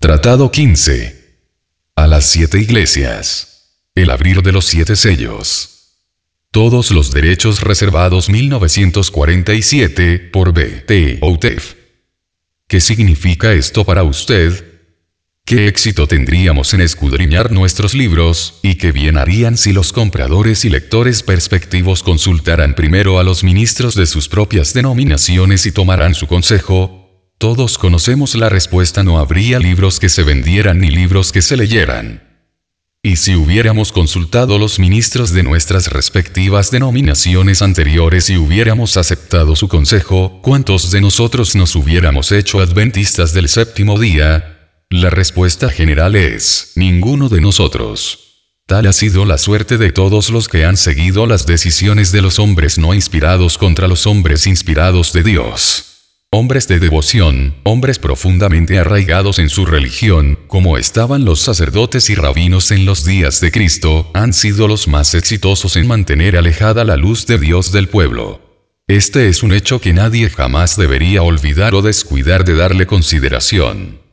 Tratado 15. A las 7 iglesias. El abrir de los 7 sellos. Todos los derechos reservados 1947 por B.T. Outef. ¿Qué significa esto para usted? ¿Qué éxito tendríamos en escudriñar nuestros libros, y qué bien harían si los compradores y lectores perspectivos consultaran primero a los ministros de sus propias denominaciones y tomaran su consejo? Todos conocemos la respuesta: no habría libros que se vendieran ni libros que se leyeran. Y si hubiéramos consultado los ministros de nuestras respectivas denominaciones anteriores y hubiéramos aceptado su consejo, ¿cuántos de nosotros nos hubiéramos hecho adventistas del séptimo día? La respuesta general es: ninguno de nosotros. Tal ha sido la suerte de todos los que han seguido las decisiones de los hombres no inspirados contra los hombres inspirados de Dios. Hombres de devoción, hombres profundamente arraigados en su religión, como estaban los sacerdotes y rabinos en los días de Cristo, han sido los más exitosos en mantener alejada la luz de Dios del pueblo. Este es un hecho que nadie jamás debería olvidar o descuidar de darle consideración.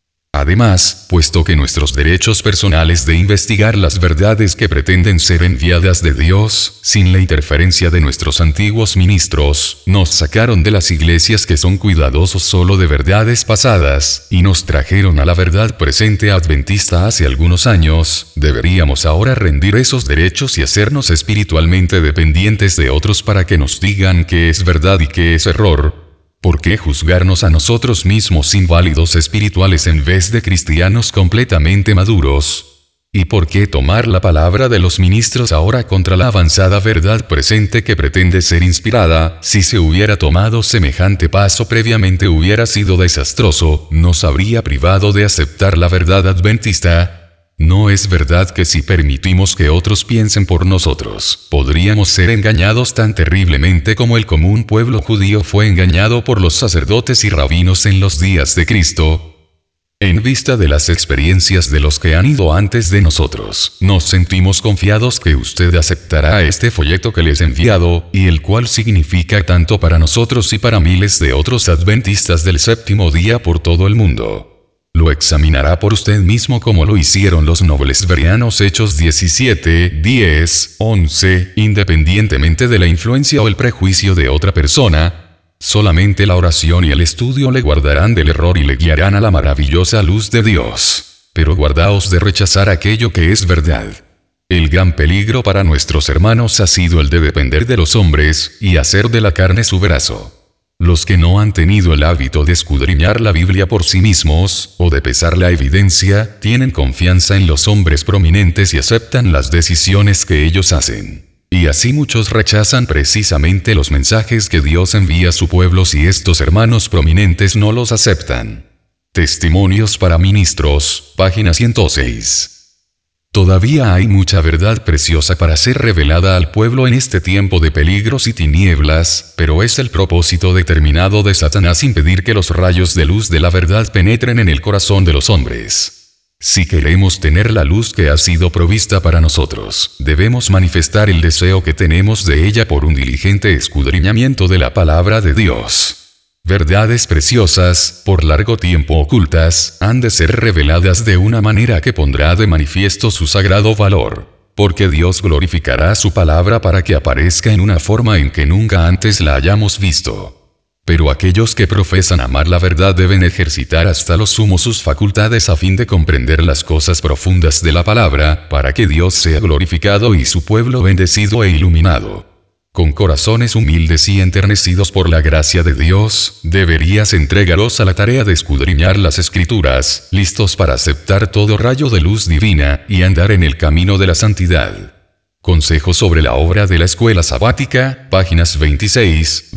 Además, puesto que nuestros derechos personales de investigar las verdades que pretenden ser enviadas de Dios, sin la interferencia de nuestros antiguos ministros, nos sacaron de las iglesias que son cuidadosos solo de verdades pasadas, y nos trajeron a la verdad presente adventista hace algunos años, deberíamos ahora rendir esos derechos y hacernos espiritualmente dependientes de otros para que nos digan qué es verdad y qué es error. ¿Por qué juzgarnos a nosotros mismos inválidos espirituales en vez de cristianos completamente maduros? ¿Y por qué tomar la palabra de los ministros ahora contra la avanzada verdad presente que pretende ser inspirada? Si se hubiera tomado semejante paso previamente hubiera sido desastroso, nos habría privado de aceptar la verdad adventista. ¿No es verdad que si permitimos que otros piensen por nosotros, podríamos ser engañados tan terriblemente como el común pueblo judío fue engañado por los sacerdotes y rabinos en los días de Cristo? En vista de las experiencias de los que han ido antes de nosotros, nos sentimos confiados que usted aceptará este folleto que les he enviado, y el cual significa tanto para nosotros y para miles de otros adventistas del séptimo día por todo el mundo. Lo examinará por usted mismo como lo hicieron los nobles bereanos. Hechos 17, 10, 11, independientemente de la influencia o el prejuicio de otra persona. Solamente la oración y el estudio le guardarán del error y le guiarán a la maravillosa luz de Dios. Pero guardaos de rechazar aquello que es verdad. El gran peligro para nuestros hermanos ha sido el de depender de los hombres, y hacer de la carne su brazo. Los que no han tenido el hábito de escudriñar la Biblia por sí mismos, o de pesar la evidencia, tienen confianza en los hombres prominentes y aceptan las decisiones que ellos hacen. Y así muchos rechazan precisamente los mensajes que Dios envía a su pueblo si estos hermanos prominentes no los aceptan. Testimonios para ministros, página 106. Todavía hay mucha verdad preciosa para ser revelada al pueblo en este tiempo de peligros y tinieblas, pero es el propósito determinado de Satanás impedir que los rayos de luz de la verdad penetren en el corazón de los hombres. Si queremos tener la luz que ha sido provista para nosotros, debemos manifestar el deseo que tenemos de ella por un diligente escudriñamiento de la palabra de Dios. Verdades preciosas, por largo tiempo ocultas, han de ser reveladas de una manera que pondrá de manifiesto su sagrado valor, porque Dios glorificará su palabra para que aparezca en una forma en que nunca antes la hayamos visto. Pero aquellos que profesan amar la verdad deben ejercitar hasta lo sumo sus facultades a fin de comprender las cosas profundas de la palabra, para que Dios sea glorificado y su pueblo bendecido e iluminado. Con corazones humildes y enternecidos por la gracia de Dios, deberías entregaros a la tarea de escudriñar las Escrituras, listos para aceptar todo rayo de luz divina, y andar en el camino de la santidad. Consejo sobre la obra de la escuela sabática, páginas 26,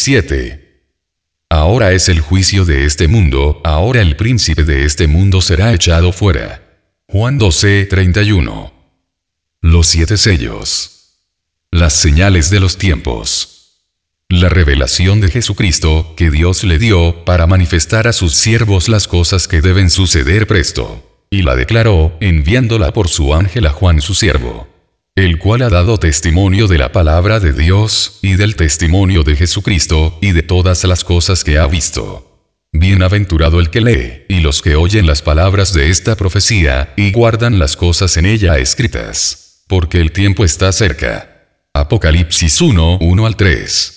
27. Ahora es el juicio de este mundo, ahora el príncipe de este mundo será echado fuera. Juan 12, 31. Los 7 sellos. Las señales de los tiempos. La revelación de Jesucristo, que Dios le dio, para manifestar a sus siervos las cosas que deben suceder presto. Y la declaró, enviándola por su ángel a Juan su siervo. El cual ha dado testimonio de la palabra de Dios, y del testimonio de Jesucristo, y de todas las cosas que ha visto. Bienaventurado el que lee, y los que oyen las palabras de esta profecía, y guardan las cosas en ella escritas. Porque el tiempo está cerca. Apocalipsis 1, 1-3.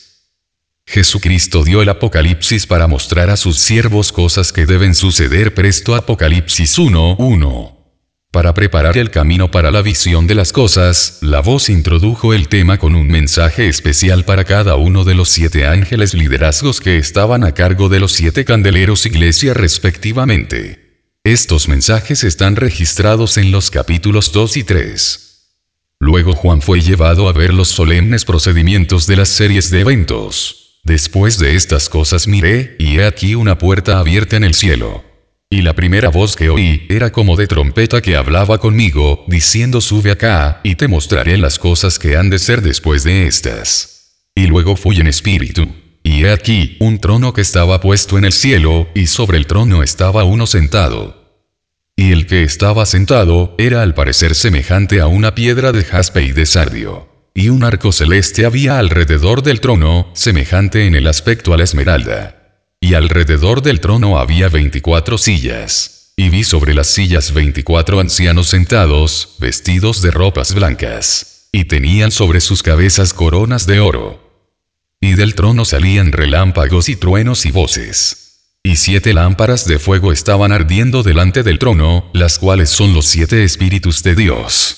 Jesucristo dio el Apocalipsis para mostrar a sus siervos cosas que deben suceder presto. Apocalipsis 1, 1. Para preparar el camino para la visión de las cosas, la voz introdujo el tema con un mensaje especial para cada uno de los 7 ángeles liderazgos que estaban a cargo de los 7 candeleros iglesia respectivamente. Estos mensajes están registrados en los capítulos 2 y 3. Luego Juan fue llevado a ver los solemnes procedimientos de las series de eventos. Después de estas cosas miré, y he aquí una puerta abierta en el cielo. Y la primera voz que oí era como de trompeta que hablaba conmigo, diciendo: sube acá, y te mostraré las cosas que han de ser después de estas. Y luego fui en espíritu. Y he aquí, un trono que estaba puesto en el cielo, y sobre el trono estaba uno sentado. Y el que estaba sentado, era al parecer semejante a una piedra de jaspe y de sardio. Y un arco celeste había alrededor del trono, semejante en el aspecto a la esmeralda. Y alrededor del trono había 24 sillas. Y vi sobre las sillas 24 ancianos sentados, vestidos de ropas blancas. Y tenían sobre sus cabezas coronas de oro. Y del trono salían relámpagos y truenos y voces. Y 7 lámparas de fuego estaban ardiendo delante del trono, las cuales son los 7 espíritus de Dios.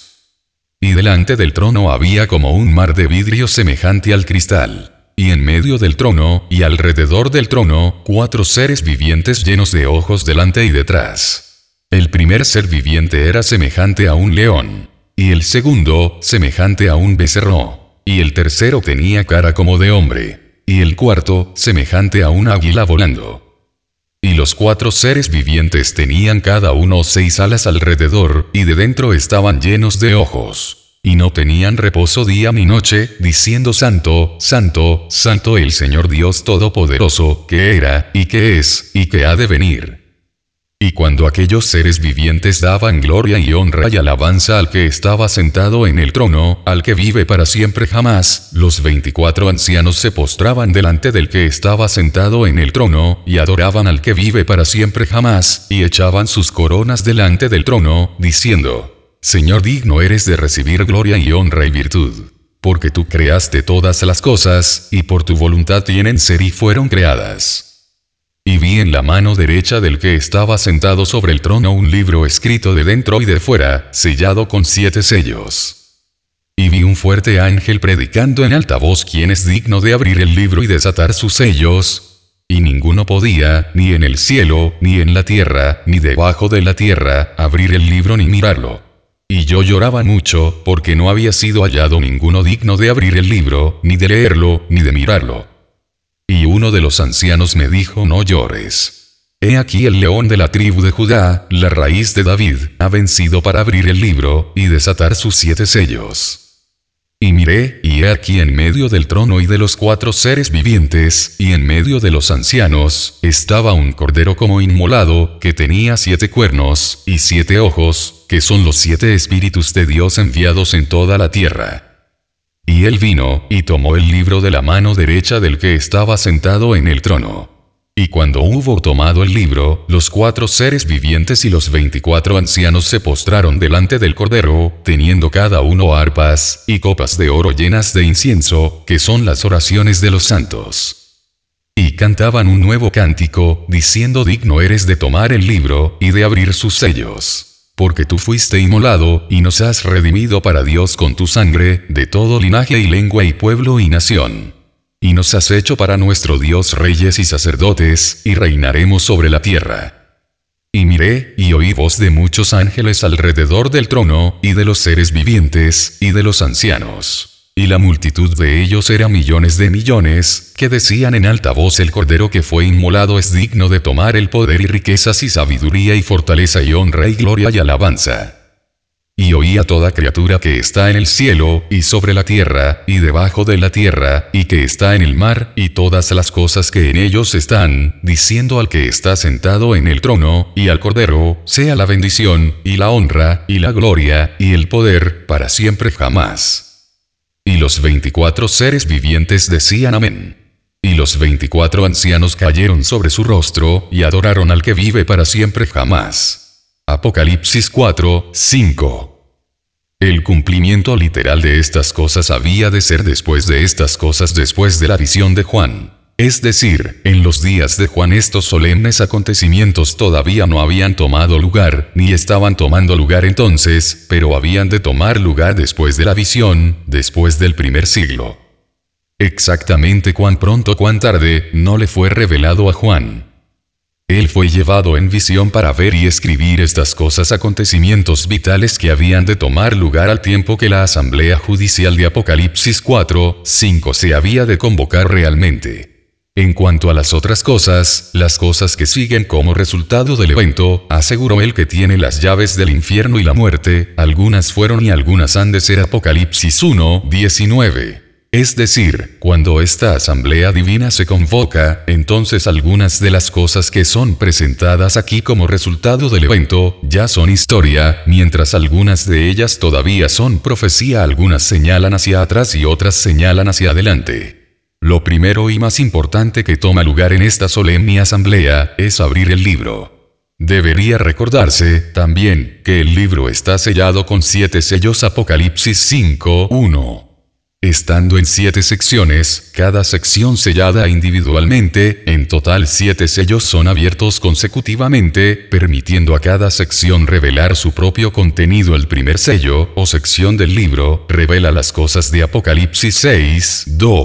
Y delante del trono había como un mar de vidrio semejante al cristal. Y en medio del trono, y alrededor del trono, 4 seres vivientes llenos de ojos delante y detrás. El primer ser viviente era semejante a un león. Y el segundo, semejante a un becerro. Y el tercero tenía cara como de hombre. Y el cuarto, semejante a un águila volando. Y los 4 seres vivientes tenían cada uno 6 alas alrededor, y de dentro estaban llenos de ojos. Y no tenían reposo día ni noche, diciendo: Santo, Santo, Santo el Señor Dios Todopoderoso, que era, y que es, y que ha de venir. Y cuando aquellos seres vivientes daban gloria y honra y alabanza al que estaba sentado en el trono, al que vive para siempre jamás, los 24 ancianos se postraban delante del que estaba sentado en el trono, y adoraban al que vive para siempre jamás, y echaban sus coronas delante del trono, diciendo: Señor, digno eres de recibir gloria y honra y virtud. Porque tú creaste todas las cosas, y por tu voluntad tienen ser y fueron creadas. Y vi en la mano derecha del que estaba sentado sobre el trono un libro escrito de dentro y de fuera, sellado con 7 sellos. Y vi un fuerte ángel predicando en alta voz: ¿Quién es digno de abrir el libro y desatar sus sellos? Y ninguno podía, ni en el cielo, ni en la tierra, ni debajo de la tierra, abrir el libro ni mirarlo. Y yo lloraba mucho, porque no había sido hallado ninguno digno de abrir el libro, ni de leerlo, ni de mirarlo. Y uno de los ancianos me dijo: no llores. He aquí el león de la tribu de Judá, la raíz de David, ha vencido para abrir el libro, y desatar sus 7 sellos. Y miré, y he aquí en medio del trono y de los 4 seres vivientes, y en medio de los ancianos, estaba un cordero como inmolado, que tenía 7 cuernos, y 7 ojos, que son los 7 espíritus de Dios enviados en toda la tierra. Y él vino, y tomó el libro de la mano derecha del que estaba sentado en el trono. Y cuando hubo tomado el libro, los 4 seres vivientes y los 24 ancianos se postraron delante del Cordero, teniendo cada uno arpas, y copas de oro llenas de incienso, que son las oraciones de los santos. Y cantaban un nuevo cántico, diciendo: digno eres de tomar el libro, y de abrir sus sellos. Porque tú fuiste inmolado, y nos has redimido para Dios con tu sangre, de todo linaje y lengua y pueblo y nación. Y nos has hecho para nuestro Dios reyes y sacerdotes, y reinaremos sobre la tierra. Y miré, y oí voz de muchos ángeles alrededor del trono, y de los seres vivientes, y de los ancianos. Y la multitud de ellos era millones de millones, que decían en alta voz: el Cordero que fue inmolado es digno de tomar el poder y riquezas y sabiduría y fortaleza y honra y gloria y alabanza. Y oí a toda criatura que está en el cielo, y sobre la tierra, y debajo de la tierra, y que está en el mar, y todas las cosas que en ellos están, diciendo al que está sentado en el trono, y al Cordero, sea la bendición, y la honra, y la gloria, y el poder, para siempre jamás. Y los 24 seres vivientes decían: amén. Y los 24 ancianos cayeron sobre su rostro, y adoraron al que vive para siempre jamás. Apocalipsis 4, 5. El cumplimiento literal de estas cosas había de ser después de estas cosas, después de la visión de Juan. Es decir, en los días de Juan estos solemnes acontecimientos todavía no habían tomado lugar, ni estaban tomando lugar entonces, pero habían de tomar lugar después de la visión, después del primer siglo. Exactamente cuán pronto cuán tarde, no le fue revelado a Juan. Él fue llevado en visión para ver y escribir estas cosas, acontecimientos vitales que habían de tomar lugar al tiempo que la asamblea judicial de Apocalipsis 4, 5 se había de convocar realmente. En cuanto a las otras cosas, las cosas que siguen como resultado del evento, aseguró él que tiene las llaves del infierno y la muerte, algunas fueron y algunas han de ser. Apocalipsis 1, 19. Es decir, cuando esta asamblea divina se convoca, entonces algunas de las cosas que son presentadas aquí como resultado del evento, ya son historia, mientras algunas de ellas todavía son profecía, algunas señalan hacia atrás y otras señalan hacia adelante. Lo primero y más importante que toma lugar en esta solemne asamblea, es abrir el libro. Debería recordarse, también, que el libro está sellado con 7 sellos. Apocalipsis 5, 1. Estando en 7 secciones, cada sección sellada individualmente, en total 7 sellos son abiertos consecutivamente, permitiendo a cada sección revelar su propio contenido. El primer sello, o sección del libro, revela las cosas de Apocalipsis 6,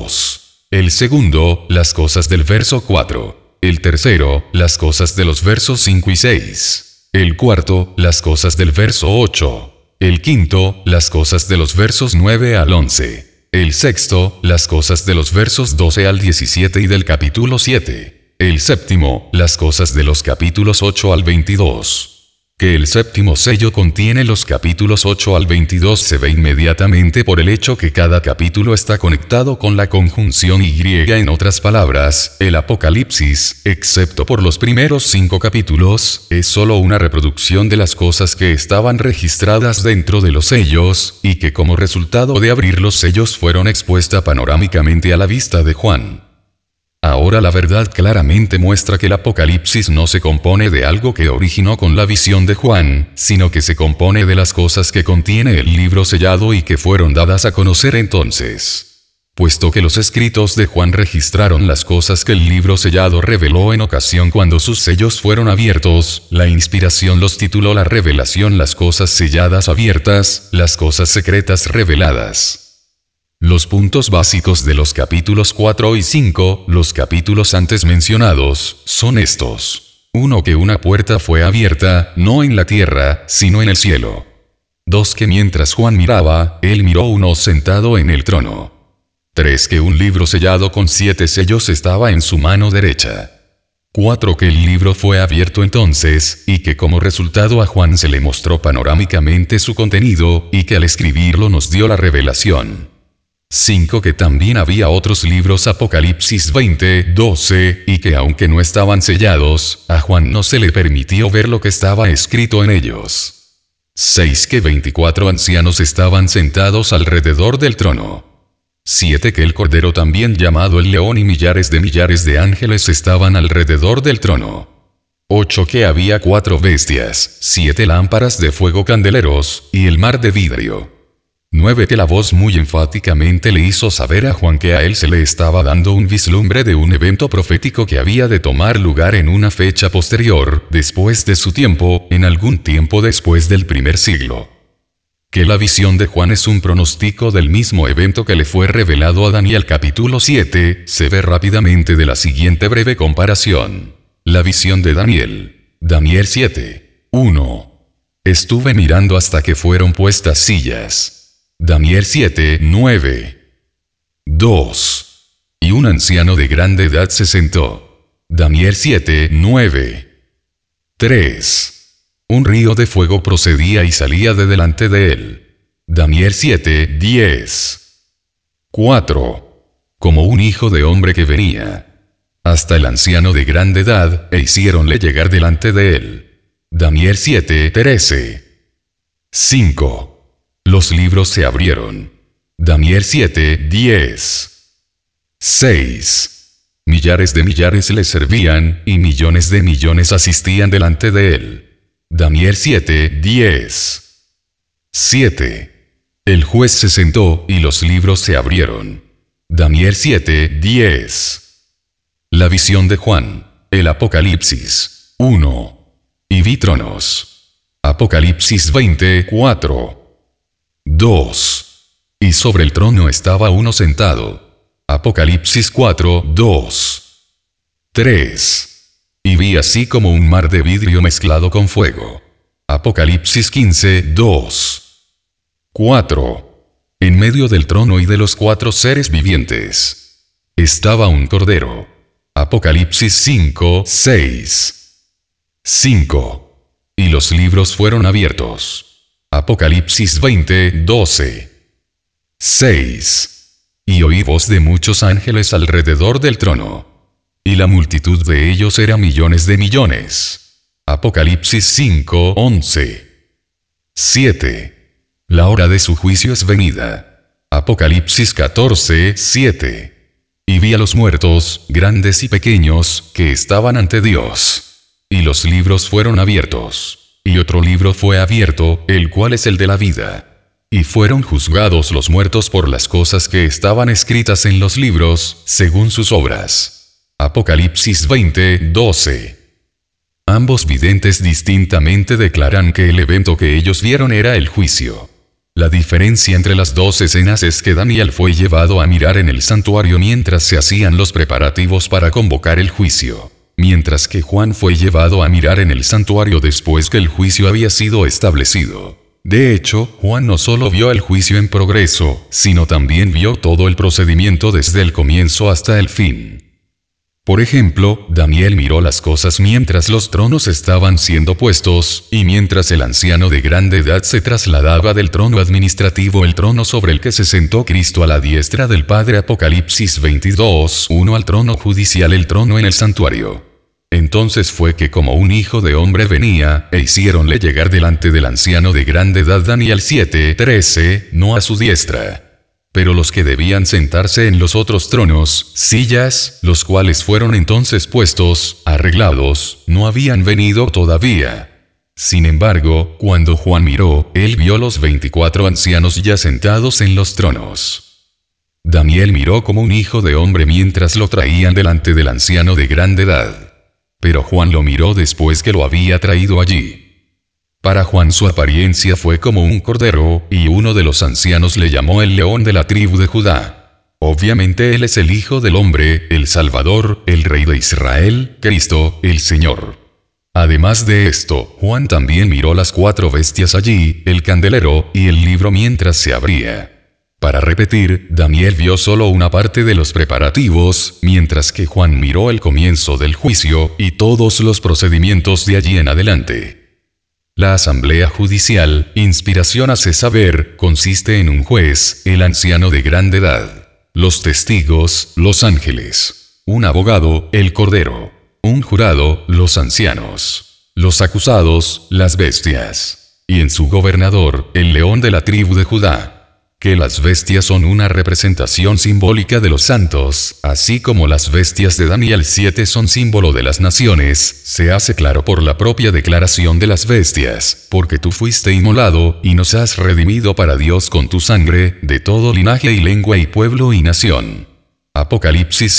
2. El segundo, las cosas del verso 4. El tercero, las cosas de los versos 5 y 6. El cuarto, las cosas del verso 8. El quinto, las cosas de los versos 9 al 11. El sexto, las cosas de los versos 12 al 17 y del capítulo 7. El séptimo, las cosas de los capítulos 8 al 22. Que el séptimo sello contiene los capítulos 8 al 22 se ve inmediatamente por el hecho que cada capítulo está conectado con la conjunción Y. En otras palabras, el Apocalipsis, excepto por los primeros 5 capítulos, es solo una reproducción de las cosas que estaban registradas dentro de los sellos, y que como resultado de abrir los sellos fueron expuestas panorámicamente a la vista de Juan. Ahora la verdad claramente muestra que el Apocalipsis no se compone de algo que originó con la visión de Juan, sino que se compone de las cosas que contiene el libro sellado y que fueron dadas a conocer entonces. Puesto que los escritos de Juan registraron las cosas que el libro sellado reveló en ocasión cuando sus sellos fueron abiertos, la inspiración los tituló la revelación, las cosas selladas abiertas, las cosas secretas reveladas. Los puntos básicos de los capítulos 4 y 5, los capítulos antes mencionados, son estos. 1. Que una puerta fue abierta, no en la tierra, sino en el cielo. 2. Que mientras Juan miraba, él miró uno sentado en el trono. 3. Que un libro sellado con 7 sellos estaba en su mano derecha. 4. Que el libro fue abierto entonces, y que como resultado a Juan se le mostró panorámicamente su contenido, y que al escribirlo nos dio la revelación. 5. Que también había otros libros, Apocalipsis 20, 12, y que aunque no estaban sellados, a Juan no se le permitió ver lo que estaba escrito en ellos. 6. Que 24 ancianos estaban sentados alrededor del trono. 7. Que el Cordero, también llamado el León, y millares de ángeles estaban alrededor del trono. 8. Que había 4 bestias, 7 lámparas de fuego candeleros, y el mar de vidrio. 9. Que la voz muy enfáticamente le hizo saber a Juan que a él se le estaba dando un vislumbre de un evento profético que había de tomar lugar en una fecha posterior, después de su tiempo, en algún tiempo después del primer siglo. Que la visión de Juan es un pronóstico del mismo evento que le fue revelado a Daniel. Capítulo 7, se ve rápidamente de la siguiente breve comparación. La visión de Daniel. Daniel 7, 1. Estuve mirando hasta que fueron puestas sillas. Daniel 7, 9. 2. Y un anciano de grande edad se sentó. Daniel 7, 9. 3. Un río de fuego procedía y salía de delante de él. Daniel 7, 10. 4. Como un hijo de hombre que venía hasta el anciano de grande edad, e hiciéronle llegar delante de él. Daniel 7, 13. 5. Los libros se abrieron. Daniel 7, 10. 6. Millares de millares le servían, y millones de millones asistían delante de él. Daniel 7:10. 7. El juez se sentó, y los libros se abrieron. Daniel 7:10. La visión de Juan. El Apocalipsis. 1. Y vi tronos. Apocalipsis 20:4. 2. Y sobre el trono estaba uno sentado. Apocalipsis 4:2. 3. Y vi así como un mar de vidrio mezclado con fuego. Apocalipsis 15:2. 4. En medio del trono y de los 4 seres vivientes estaba un cordero. Apocalipsis 5:6. 5. Y los libros fueron abiertos. Apocalipsis 20:12. 6. Y oí voz de muchos ángeles alrededor del trono. Y la multitud de ellos era millones de millones. Apocalipsis 5:11. 7. La hora de su juicio es venida. Apocalipsis 14:7. Y vi a los muertos, grandes y pequeños, que estaban ante Dios. Y los libros fueron abiertos. Y otro libro fue abierto, el cual es el de la vida. Y fueron juzgados los muertos por las cosas que estaban escritas en los libros, según sus obras. Apocalipsis 20:12. Ambos videntes distintamente declaran que el evento que ellos vieron era el juicio. La diferencia entre las dos escenas es que Daniel fue llevado a mirar en el santuario mientras se hacían los preparativos para convocar el juicio, mientras que Juan fue llevado a mirar en el santuario después que el juicio había sido establecido. De hecho, Juan no solo vio el juicio en progreso, sino también vio todo el procedimiento desde el comienzo hasta el fin. Por ejemplo, Daniel miró las cosas mientras los tronos estaban siendo puestos, y mientras el anciano de grande edad se trasladaba del trono administrativo el trono sobre el que se sentó Cristo a la diestra del Padre. Apocalipsis 22:1 al trono judicial, el trono en el santuario. Entonces fue que como un hijo de hombre venía, e hiciéronle llegar delante del anciano de grande edad. Daniel 7:13, no a su diestra. Pero los que debían sentarse en los otros tronos, sillas, los cuales fueron entonces puestos, arreglados, no habían venido todavía. Sin embargo, cuando Juan miró, él vio los 24 ancianos ya sentados en los tronos. Daniel miró como un hijo de hombre mientras lo traían delante del anciano de grande edad. Pero Juan lo miró después que lo había traído allí. Para Juan su apariencia fue como un cordero, y uno de los ancianos le llamó el león de la tribu de Judá. Obviamente él es el Hijo del Hombre, el Salvador, el Rey de Israel, Cristo, el Señor. Además de esto, Juan también miró las 4 bestias allí, el candelero, y el libro mientras se abría. Para repetir, Daniel vio solo una parte de los preparativos, mientras que Juan miró el comienzo del juicio, y todos los procedimientos de allí en adelante. La asamblea judicial, inspiración hace saber, consiste en un juez, el anciano de grande edad, los testigos, los ángeles, un abogado, el cordero, un jurado, los ancianos, los acusados, las bestias, y en su gobernador, el león de la tribu de Judá. Que las bestias son una representación simbólica de los santos, así como las bestias de Daniel 7 son símbolo de las naciones, se hace claro por la propia declaración de las bestias, porque tú fuiste inmolado, y nos has redimido para Dios con tu sangre, de todo linaje y lengua y pueblo y nación. Apocalipsis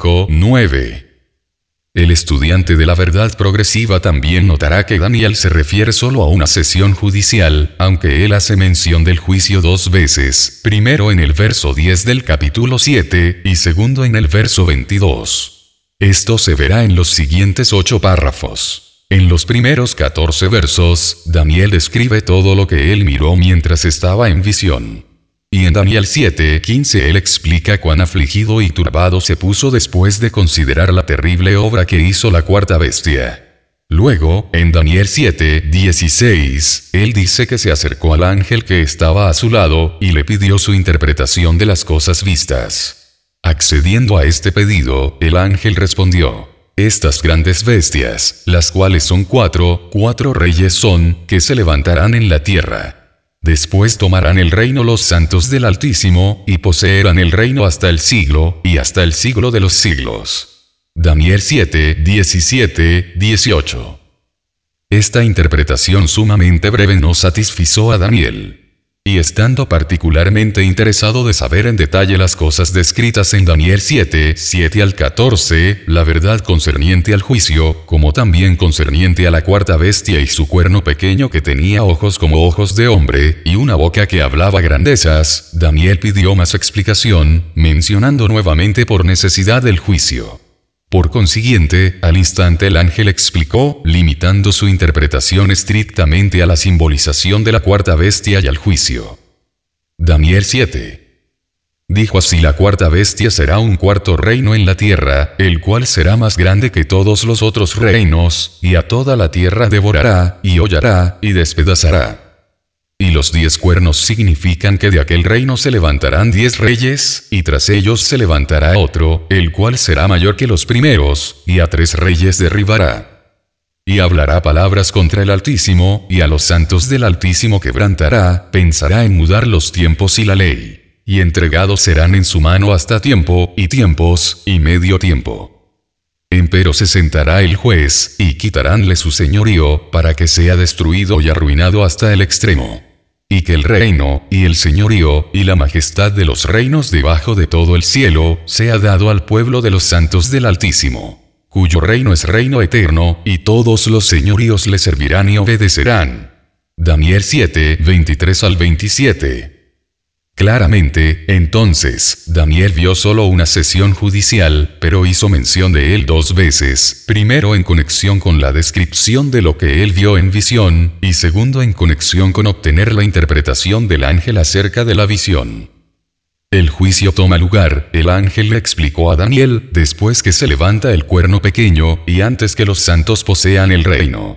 5:9. El estudiante de la verdad progresiva también notará que Daniel se refiere solo a una sesión judicial, aunque él hace mención del juicio 2 veces, primero en el verso 10 del capítulo 7, y segundo en el verso 22. Esto se verá en los siguientes 8 párrafos. En los primeros 14 versos, Daniel describe todo lo que él miró mientras estaba en visión. Y en Daniel 7:15 él explica cuán afligido y turbado se puso después de considerar la terrible obra que hizo la 4ª bestia. Luego, en Daniel 7:16, él dice que se acercó al ángel que estaba a su lado, y le pidió su interpretación de las cosas vistas. Accediendo a este pedido, el ángel respondió: estas grandes bestias, las cuales son 4 reyes son, que se levantarán en la tierra. Después tomarán el reino los santos del Altísimo, y poseerán el reino hasta el siglo, y hasta el siglo de los siglos. Daniel 7, 17, 18. Esta interpretación sumamente breve no satisfizo a Daniel. Y estando particularmente interesado de saber en detalle las cosas descritas en Daniel 7, 7 al 14, la verdad concerniente al juicio, como también concerniente a la cuarta bestia y su cuerno pequeño que tenía ojos como ojos de hombre, y una boca que hablaba grandezas, Daniel pidió más explicación, mencionando nuevamente por necesidad el juicio. Por consiguiente, al instante el ángel explicó, limitando su interpretación estrictamente a la simbolización de la cuarta bestia y al juicio. Daniel 7. Dijo así: la cuarta bestia será un cuarto reino en la tierra, el cual será más grande que todos los otros reinos, y a toda la tierra devorará, y hollará, y despedazará. Y los 10 cuernos significan que de aquel reino se levantarán 10 reyes, y tras ellos se levantará otro, el cual será mayor que los primeros, y a 3 reyes derribará. Y hablará palabras contra el Altísimo, y a los santos del Altísimo quebrantará, pensará en mudar los tiempos y la ley. Y entregados serán en su mano hasta tiempo, y tiempos, y medio tiempo. Empero se sentará el juez, y quitaránle su señorío, para que sea destruido y arruinado hasta el extremo. Y que el reino, y el señorío, y la majestad de los reinos debajo de todo el cielo, sea dado al pueblo de los santos del Altísimo, cuyo reino es reino eterno, y todos los señoríos le servirán y obedecerán. Daniel 7, 23 al 27. Claramente, entonces, Daniel vio solo una sesión judicial, pero hizo mención de él 2 veces, primero en conexión con la descripción de lo que él vio en visión, y segundo en conexión con obtener la interpretación del ángel acerca de la visión. El juicio toma lugar, el ángel le explicó a Daniel, después que se levanta el cuerno pequeño, y antes que los santos posean el reino.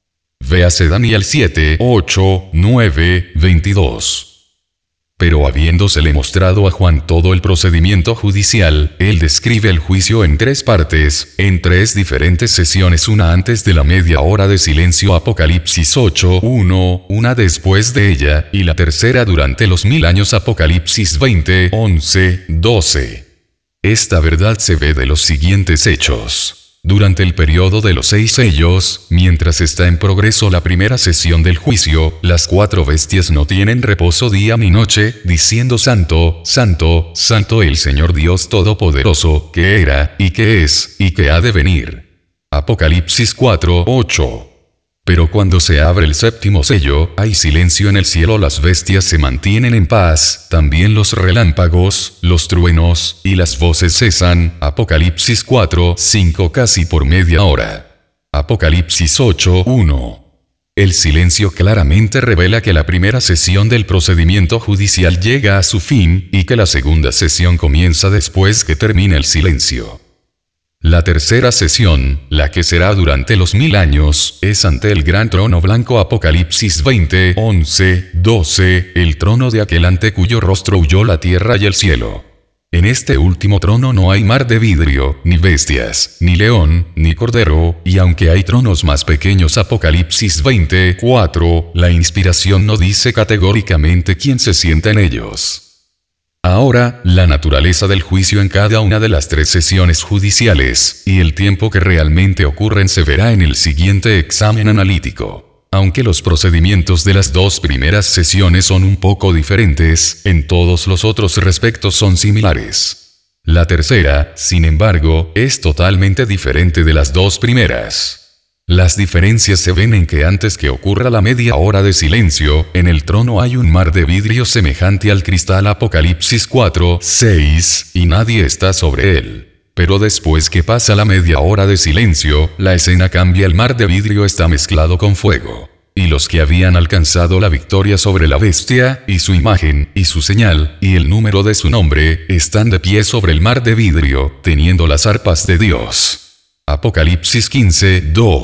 Véase Daniel 7, 8, 9, 22. Pero habiéndosele mostrado a Juan todo el procedimiento judicial, él describe el juicio en 3 partes, en 3 diferentes sesiones: una antes de la media hora de silencio Apocalipsis 8, 1, una después de ella, y la tercera durante los 1000 años Apocalipsis 20, 11, 12. Esta verdad se ve de los siguientes hechos. Durante el periodo de los 6 sellos, mientras está en progreso la primera sesión del juicio, las 4 bestias no tienen reposo día ni noche, diciendo: Santo, Santo, Santo el Señor Dios Todopoderoso, que era, y que es, y que ha de venir. Apocalipsis 4, 8. Pero cuando se abre el 7º sello, hay silencio en el cielo, las bestias se mantienen en paz, también los relámpagos, los truenos, y las voces cesan. Apocalipsis 4, 5 casi por media hora. Apocalipsis 8, 1. El silencio claramente revela que la primera sesión del procedimiento judicial llega a su fin, y que la segunda sesión comienza después que termine el silencio. La tercera sesión, la que será durante los 1000 años, es ante el gran trono blanco. Apocalipsis 20, 11, 12, el trono de aquel ante cuyo rostro huyó la tierra y el cielo. En este último trono no hay mar de vidrio, ni bestias, ni león, ni cordero, y aunque hay tronos más pequeños. Apocalipsis 20, 4, la inspiración no dice categóricamente quién se sienta en ellos. Ahora, la naturaleza del juicio en cada una de las 3 sesiones judiciales, y el tiempo que realmente ocurren se verá en el siguiente examen analítico. Aunque los procedimientos de las 2 primeras sesiones son un poco diferentes, en todos los otros respectos son similares. La tercera, sin embargo, es totalmente diferente de las 2 primeras. Las diferencias se ven en que antes que ocurra la media hora de silencio, en el trono hay un mar de vidrio semejante al cristal. Apocalipsis 4, 6, y nadie está sobre él. Pero después que pasa la media hora de silencio, la escena cambia: el mar de vidrio está mezclado con fuego. Y los que habían alcanzado la victoria sobre la bestia, y su imagen, y su señal, y el número de su nombre, están de pie sobre el mar de vidrio, teniendo las arpas de Dios. Apocalipsis 15,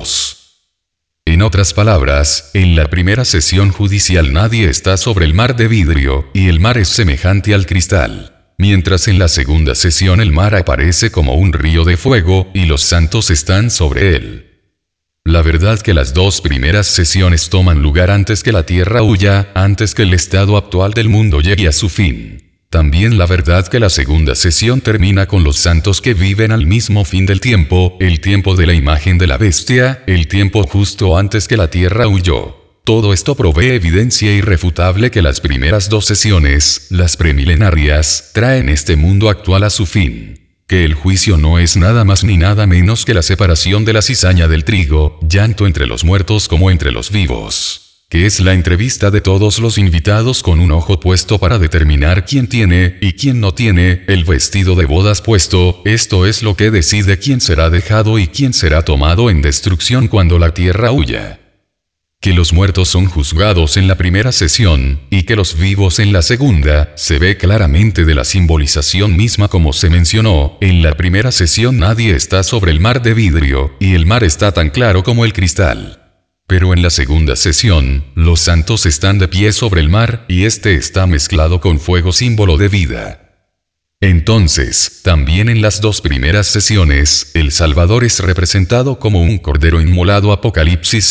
2. En otras palabras, en la primera sesión judicial nadie está sobre el mar de vidrio, y el mar es semejante al cristal. Mientras en la segunda sesión el mar aparece como un río de fuego, y los santos están sobre él. La verdad que las 2 primeras sesiones toman lugar antes que la tierra huya, antes que el estado actual del mundo llegue a su fin. También la verdad que la segunda sesión termina con los santos que viven al mismo fin del tiempo, el tiempo de la imagen de la bestia, el tiempo justo antes que la tierra huyó. Todo esto provee evidencia irrefutable que las primeras dos sesiones, las premilenarias, traen este mundo actual a su fin. Que el juicio no es nada más ni nada menos que la separación de la cizaña del trigo, llanto entre los muertos como entre los vivos. Que es la entrevista de todos los invitados con un ojo puesto para determinar quién tiene, y quién no tiene, el vestido de bodas puesto. Esto es lo que decide quién será dejado y quién será tomado en destrucción cuando la tierra huya. Que los muertos son juzgados en la primera sesión, y que los vivos en la segunda, se ve claramente de la simbolización misma como se mencionó. En la primera sesión nadie está sobre el mar de vidrio, y el mar está tan claro como el cristal. Pero en la segunda sesión, los santos están de pie sobre el mar, y este está mezclado con fuego, símbolo de vida. Entonces, también en las dos primeras sesiones, el Salvador es representado como un cordero inmolado, Apocalipsis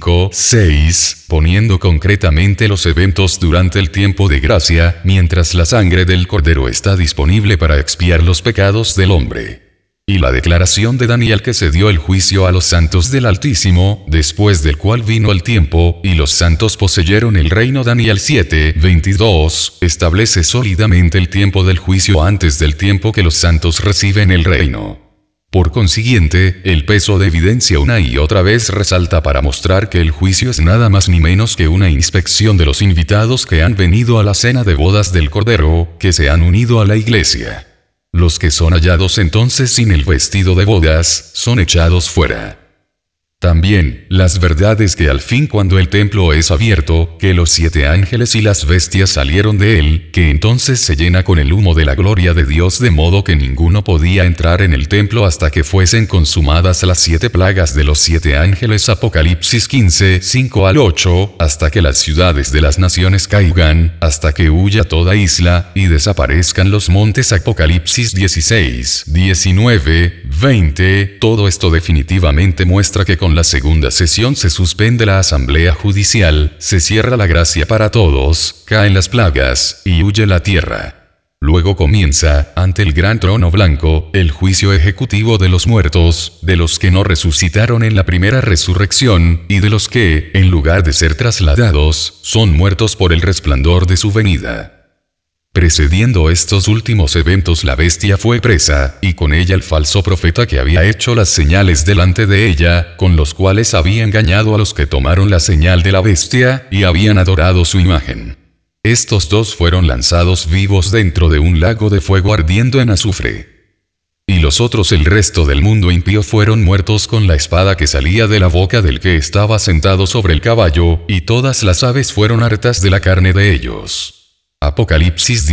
5:6, poniendo concretamente los eventos durante el tiempo de gracia, mientras la sangre del cordero está disponible para expiar los pecados del hombre. Y la declaración de Daniel que se dio el juicio a los santos del Altísimo, después del cual vino el tiempo, y los santos poseyeron el reino, Daniel 7:22, establece sólidamente el tiempo del juicio antes del tiempo que los santos reciben el reino. Por consiguiente, el peso de evidencia una y otra vez resalta para mostrar que el juicio es nada más ni menos que una inspección de los invitados que han venido a la cena de bodas del Cordero, que se han unido a la iglesia. Los que son hallados entonces sin el vestido de bodas, son echados fuera. También, las verdades que al fin cuando el templo es abierto, que los 7 ángeles y las bestias salieron de él, que entonces se llena con el humo de la gloria de Dios de modo que ninguno podía entrar en el templo hasta que fuesen consumadas las 7 plagas de los 7 ángeles, Apocalipsis 15:5-8, hasta que las ciudades de las naciones caigan, hasta que huya toda isla, y desaparezcan los montes, Apocalipsis 16:19-20, todo esto definitivamente muestra que con la segunda sesión se suspende la asamblea judicial, se cierra la gracia para todos, caen las plagas, y huye la tierra. Luego comienza, ante el gran trono blanco, el juicio ejecutivo de los muertos, de los que no resucitaron en la primera resurrección, y de los que, en lugar de ser trasladados, son muertos por el resplandor de su venida. Precediendo estos últimos eventos la bestia fue presa, y con ella el falso profeta que había hecho las señales delante de ella, con los cuales había engañado a los que tomaron la señal de la bestia, y habían adorado su imagen. Estos dos fueron lanzados vivos dentro de un lago de fuego ardiendo en azufre. Y los otros, el resto del mundo impío, fueron muertos con la espada que salía de la boca del que estaba sentado sobre el caballo, y todas las aves fueron hartas de la carne de ellos. Apocalipsis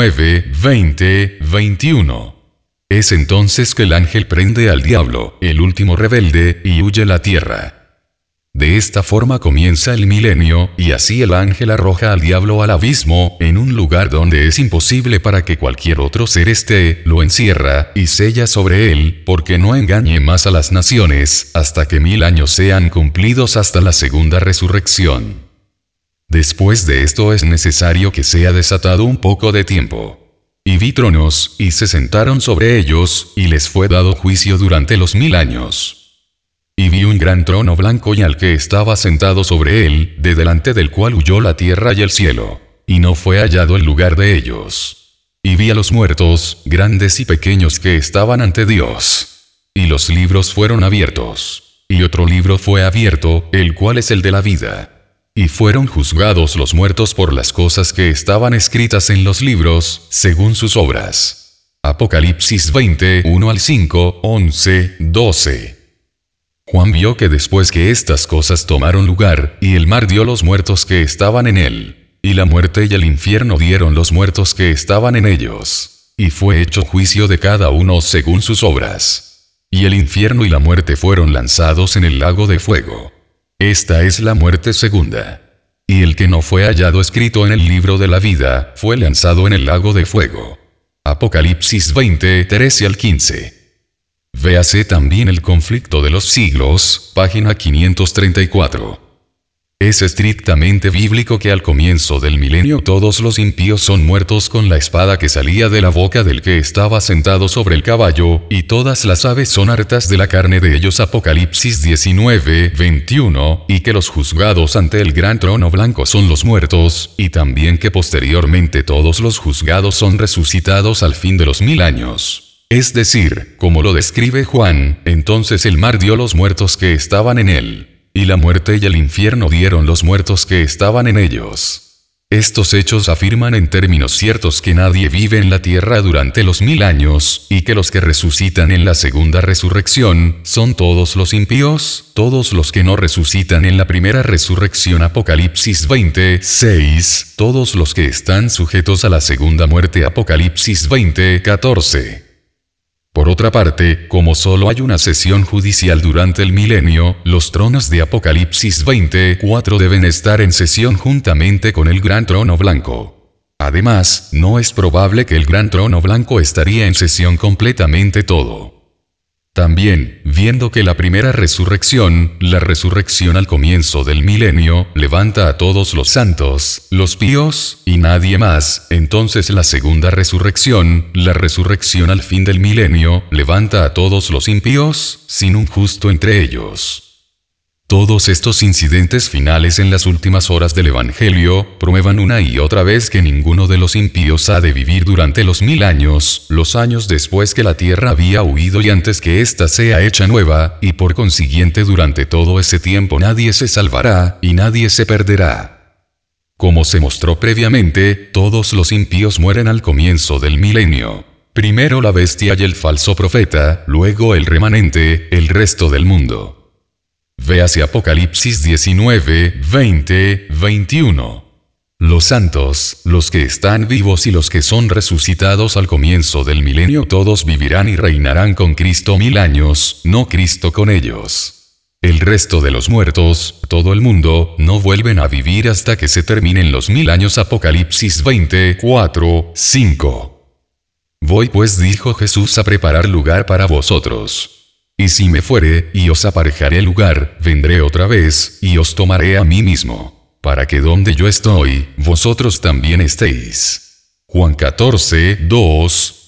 19:20-21. Es entonces que el ángel prende al diablo, el último rebelde, y huye la tierra. De esta forma comienza el milenio, y así el ángel arroja al diablo al abismo, en un lugar donde es imposible para que cualquier otro ser esté, lo encierra, y sella sobre él, porque no engañe más a las naciones, hasta que 1000 años sean cumplidos hasta la segunda resurrección. Después de esto es necesario que sea desatado un poco de tiempo. Y vi tronos, y se sentaron sobre ellos, y les fue dado juicio durante los 1000 años. Y vi un gran trono blanco y al que estaba sentado sobre él, de delante del cual huyó la tierra y el cielo, y no fue hallado el lugar de ellos. Y vi a los muertos, grandes y pequeños, que estaban ante Dios. Y los libros fueron abiertos. Y otro libro fue abierto, el cual es el de la vida. Y fueron juzgados los muertos por las cosas que estaban escritas en los libros, según sus obras. Apocalipsis 20:1-5, 11, 12. Juan vio que después que estas cosas tomaron lugar, y el mar dio los muertos que estaban en él, y la muerte y el infierno dieron los muertos que estaban en ellos, y fue hecho juicio de cada uno según sus obras. Y el infierno y la muerte fueron lanzados en el lago de fuego. Esta es la muerte segunda. Y el que no fue hallado escrito en el libro de la vida, fue lanzado en el lago de fuego. Apocalipsis 20:13-15. Véase también el conflicto de los siglos, página 534. Es estrictamente bíblico que al comienzo del milenio todos los impíos son muertos con la espada que salía de la boca del que estaba sentado sobre el caballo, y todas las aves son hartas de la carne de ellos. Apocalipsis 19:21, y que los juzgados ante el gran trono blanco son los muertos, y también que posteriormente todos los juzgados son resucitados al fin de los 1000 años. Es decir, como lo describe Juan, entonces el mar dio los muertos que estaban en él. Y la muerte y el infierno dieron los muertos que estaban en ellos. Estos hechos afirman en términos ciertos que nadie vive en la tierra durante los 1000 años, y que los que resucitan en la segunda resurrección, son todos los impíos, todos los que no resucitan en la primera resurrección. Apocalipsis 20:6, todos los que están sujetos a la segunda muerte. Apocalipsis 20:14. Por otra parte, como solo hay una sesión judicial durante el milenio, los tronos de Apocalipsis 24 deben estar en sesión juntamente con el gran trono blanco. Además, no es probable que el gran trono blanco estaría en sesión completamente todo. También, viendo que la primera resurrección, la resurrección al comienzo del milenio, levanta a todos los santos, los píos, y nadie más, entonces la segunda resurrección, la resurrección al fin del milenio, levanta a todos los impíos, sin un justo entre ellos. Todos estos incidentes finales en las últimas horas del Evangelio, prueban una y otra vez que ninguno de los impíos ha de vivir durante los 1000 años, los años después que la tierra había huido y antes que ésta sea hecha nueva, y por consiguiente durante todo ese tiempo nadie se salvará, y nadie se perderá. Como se mostró previamente, todos los impíos mueren al comienzo del milenio. Primero la bestia y el falso profeta, luego el remanente, el resto del mundo. Véase Apocalipsis 19, 20, 21. Los santos, los que están vivos y los que son resucitados al comienzo del milenio todos vivirán y reinarán con Cristo 1000 años, no Cristo con ellos. El resto de los muertos, todo el mundo, no vuelven a vivir hasta que se terminen los 1000 años. Apocalipsis 24, 5. Voy pues, dijo Jesús, a preparar lugar para vosotros. Y si me fuere, y os aparejaré lugar, vendré otra vez, y os tomaré a mí mismo, para que donde yo estoy, vosotros también estéis. Juan 14, 2,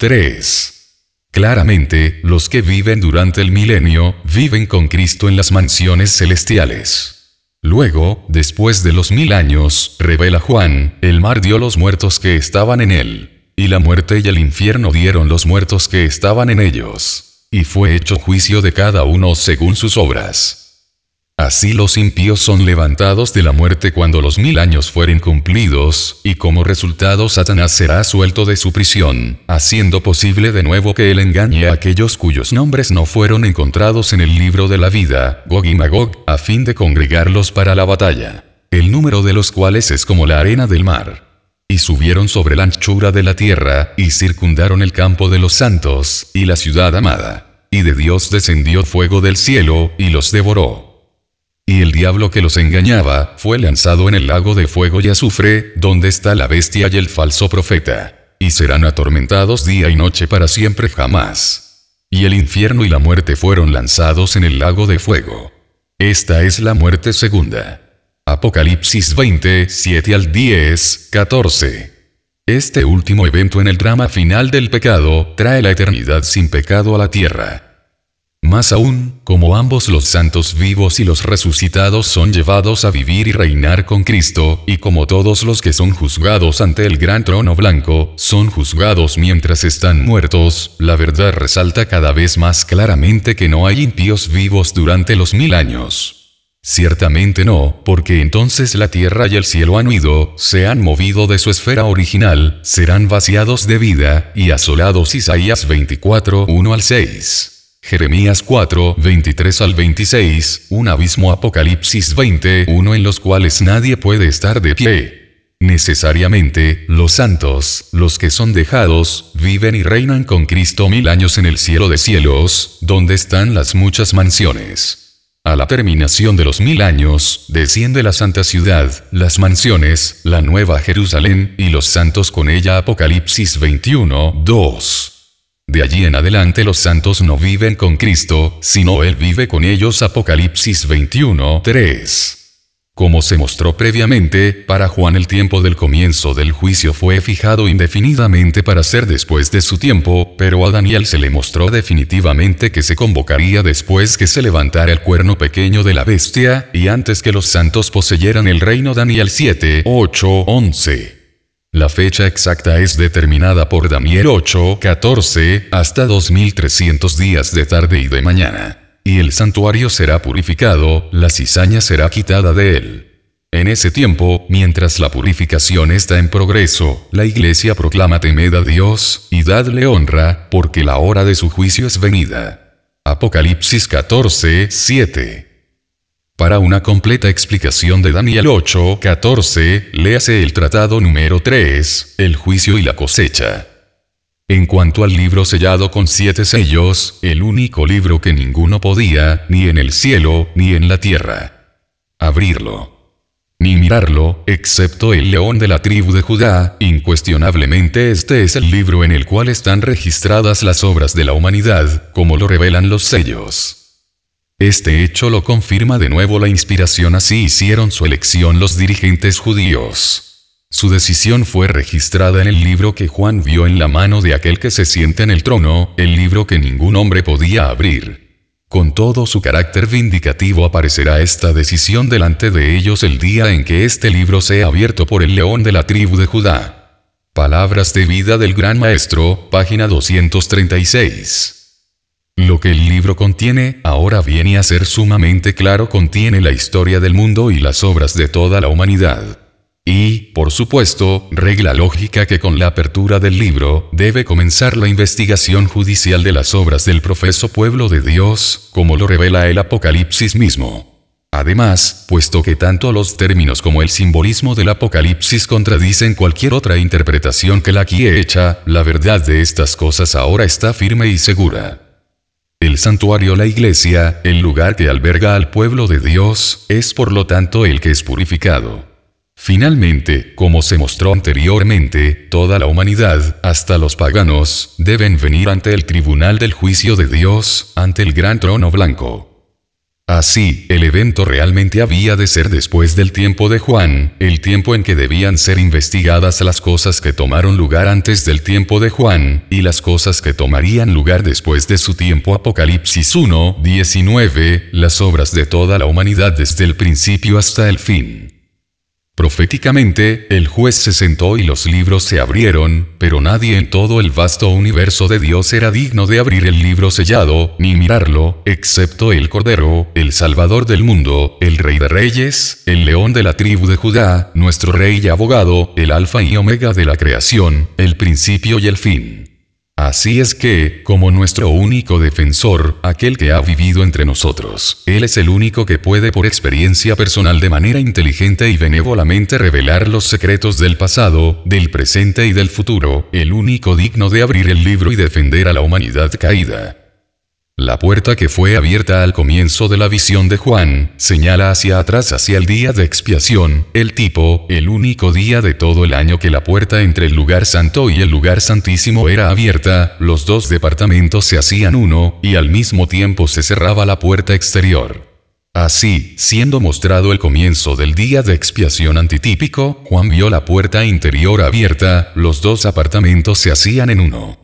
3. Claramente, los que viven durante el milenio, viven con Cristo en las mansiones celestiales. Luego, después de los 1000 años, revela Juan, el mar dio los muertos que estaban en él, y la muerte y el infierno dieron los muertos que estaban en ellos. Y fue hecho juicio de cada uno según sus obras. Así los impíos son levantados de la muerte cuando los 1000 años fueren cumplidos, y como resultado Satanás será suelto de su prisión, haciendo posible de nuevo que él engañe a aquellos cuyos nombres no fueron encontrados en el libro de la vida, Gog y Magog, a fin de congregarlos para la batalla, el número de los cuales es como la arena del mar. Y subieron sobre la anchura de la tierra, y circundaron el campo de los santos, y la ciudad amada. Y de Dios descendió fuego del cielo, y los devoró. Y el diablo que los engañaba, fue lanzado en el lago de fuego y azufre, donde está la bestia y el falso profeta. Y serán atormentados día y noche para siempre jamás. Y el infierno y la muerte fueron lanzados en el lago de fuego. Esta es la muerte segunda. Apocalipsis 20, 7 al 10, 14. Este último evento en el drama final del pecado, trae la eternidad sin pecado a la tierra. Más aún, como ambos los santos vivos y los resucitados son llevados a vivir y reinar con Cristo, y como todos los que son juzgados ante el gran trono blanco, son juzgados mientras están muertos, la verdad resalta cada vez más claramente que no hay impíos vivos durante los 1000 años. Ciertamente no, porque entonces la tierra y el cielo han huido, se han movido de su esfera original, serán vaciados de vida, y asolados. Isaías 24, 1 al 6. Jeremías 4, 23 al 26, un abismo. Apocalipsis 20, 1 en los cuales nadie puede estar de pie. Necesariamente, los santos, los que son dejados, viven y reinan con Cristo 1000 años en el cielo de cielos, donde están las muchas mansiones. A la terminación de los 1000 años, desciende la santa ciudad, las mansiones, la nueva Jerusalén, y los santos con ella. Apocalipsis 21, 2. De allí en adelante los santos no viven con Cristo, sino Él vive con ellos. Apocalipsis 21, 3. Como se mostró previamente, para Juan el tiempo del comienzo del juicio fue fijado indefinidamente para ser después de su tiempo, pero a Daniel se le mostró definitivamente que se convocaría después que se levantara el cuerno pequeño de la bestia, y antes que los santos poseyeran el reino. Daniel 7, 8, 11. La fecha exacta es determinada por Daniel 8, 14, hasta 2300 días de tarde y de mañana. Y el santuario será purificado, la cizaña será quitada de él. En ese tiempo, mientras la purificación está en progreso, la iglesia proclama: temed a Dios, y dadle honra, porque la hora de su juicio es venida. Apocalipsis 14, 7. Para una completa explicación de Daniel 8, 14, léase el tratado número 3, el juicio y la cosecha. En cuanto al libro sellado con 7 sellos, el único libro que ninguno podía, ni en el cielo, ni en la tierra, abrirlo, ni mirarlo, excepto el león de la tribu de Judá, incuestionablemente este es el libro en el cual están registradas las obras de la humanidad, como lo revelan los sellos. Este hecho lo confirma de nuevo la inspiración. Así hicieron su elección los dirigentes judíos. Su decisión fue registrada en el libro que Juan vio en la mano de aquel que se sienta en el trono, el libro que ningún hombre podía abrir. Con todo su carácter vindicativo aparecerá esta decisión delante de ellos el día en que este libro sea abierto por el león de la tribu de Judá. Palabras de vida del Gran Maestro, página 236. Lo que el libro contiene, ahora viene a ser sumamente claro, contiene la historia del mundo y las obras de toda la humanidad. Y, por supuesto, regla lógica que con la apertura del libro, debe comenzar la investigación judicial de las obras del profeso pueblo de Dios, como lo revela el Apocalipsis mismo. Además, puesto que tanto los términos como el simbolismo del Apocalipsis contradicen cualquier otra interpretación que la aquí hecha, la verdad de estas cosas ahora está firme y segura. El santuario, la iglesia, el lugar que alberga al pueblo de Dios, es por lo tanto el que es purificado. Finalmente, como se mostró anteriormente, toda la humanidad, hasta los paganos, deben venir ante el tribunal del juicio de Dios, ante el gran trono blanco. Así, el evento realmente había de ser después del tiempo de Juan, el tiempo en que debían ser investigadas las cosas que tomaron lugar antes del tiempo de Juan, y las cosas que tomarían lugar después de su tiempo. Apocalipsis 1, 19, las obras de toda la humanidad desde el principio hasta el fin. Proféticamente, el juez se sentó y los libros se abrieron, pero nadie en todo el vasto universo de Dios era digno de abrir el libro sellado, ni mirarlo, excepto el Cordero, el Salvador del mundo, el Rey de Reyes, el León de la tribu de Judá, nuestro Rey y Abogado, el Alfa y Omega de la creación, el principio y el fin. Así es que, como nuestro único defensor, aquel que ha vivido entre nosotros, Él es el único que puede por experiencia personal de manera inteligente y benévolamente revelar los secretos del pasado, del presente y del futuro, el único digno de abrir el libro y defender a la humanidad caída. La puerta que fue abierta al comienzo de la visión de Juan, señala hacia atrás, hacia el día de expiación, el tipo, el único día de todo el año que la puerta entre el lugar santo y el lugar santísimo era abierta, los dos departamentos se hacían uno, y al mismo tiempo se cerraba la puerta exterior. Así, siendo mostrado el comienzo del día de expiación antitípico, Juan vio la puerta interior abierta, los dos apartamentos se hacían en uno.